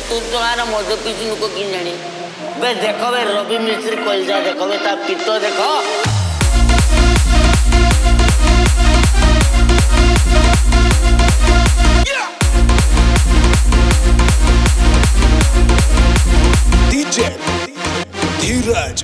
तू तुम्हारा मद पीछे नुको कि जानी बे देखो बे रवि मिश्र कलजा देखो बे ता पित्त देखो DJ Dheeraj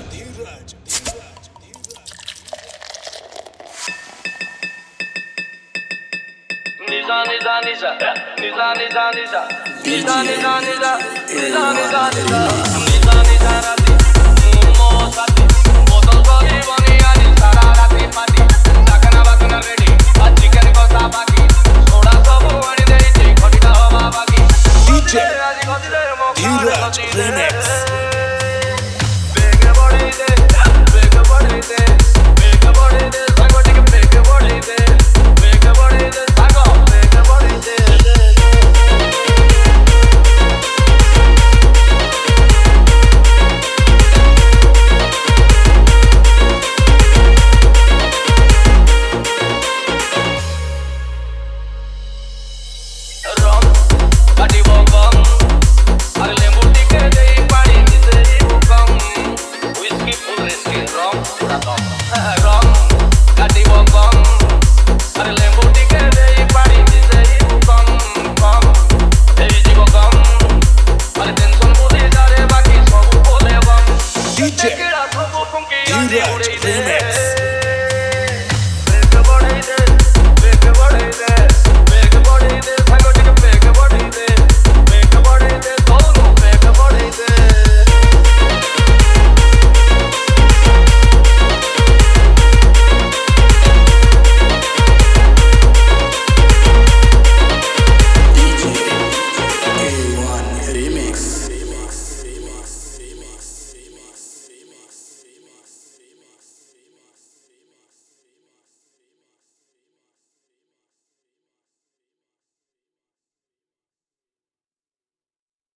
Nisa nisa nisa nisa nisa nisa nisa nisa nisa nisa nisa nisa nisa nisa rati mo sati botol bani bani ani sara rati mati sakana bakana ready a chicken ko sabaki thoda sabu ani dei je khotita hava baki DJ Dheeraj remix beg body de sagotik beg body de sago beg body de DJ Dheeraj remix